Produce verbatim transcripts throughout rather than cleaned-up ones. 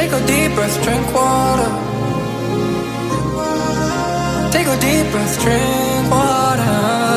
take a deep breath, drink water. Take a deep breath, drink water.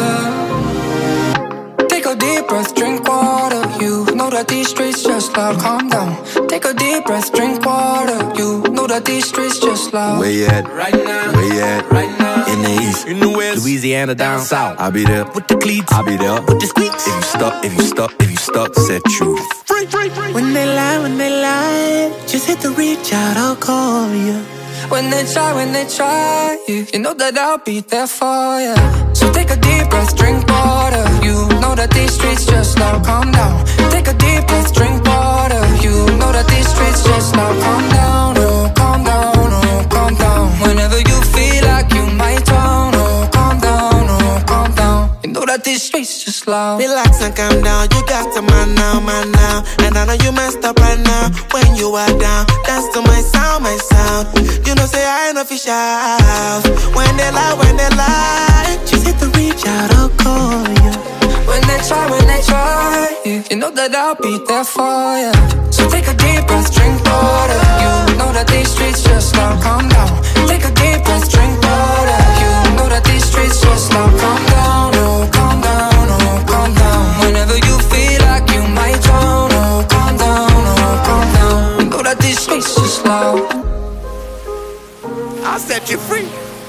Take a deep breath, drink water. You know that these streets just loud, calm down. Take a deep breath, drink water. You know that these streets just loud. Where you at? Right now. Where you at? Right now. In the east, in the west, Louisiana down south. I'll be there with the cleats. I'll be there with the squeaks. If you stuck, if you stuck, if you stuck, set you free, free, free. When they lie, when they lie, just hit the reach out, I'll call you. When they try, when they try, you, you know that I'll be there for you. So take a deep breath, drink water. You know that these streets just loud, calm down. Take a deep breath, drink water. You know that these streets just loud, calm down. Oh, calm down, oh, calm down. Whenever you feel like you might drown, oh, calm down, oh, calm down. You know that these streets just loud. Relax and calm down, you got to man now, man now. And I know you messed up right now. When you are down, dance to my sound, my sound. You know say I ain't no fish out. When they lie, when they lie, just hit the reach out, I'll call you. When they try, when they try, you, you know that I'll be there for you. So take a deep breath, drink water. You know that these streets just loud, calm down. Take a deep breath, drink water. You know that these streets just loud, calm down. Oh, calm down, oh, calm down. Whenever you feel like you might drown, oh, calm down, oh, calm down. You know that these streets just loud. I'll set you free.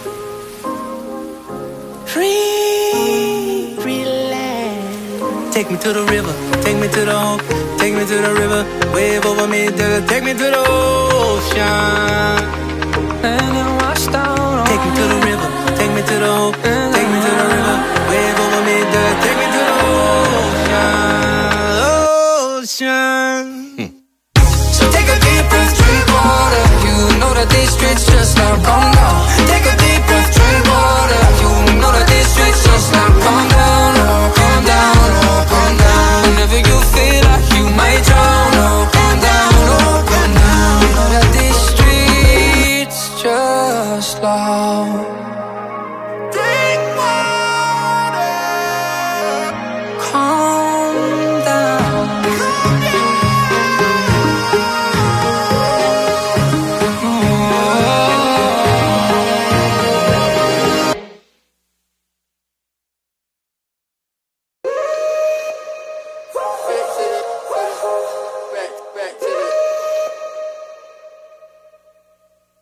Free, relax. Take me to the river, take me to the home, take me to the river. Wave over me, take me to the ocean. And then wash down. Take me to the river, take me to the home, take me to the river. Wave over me, take me to the ocean. Ocean.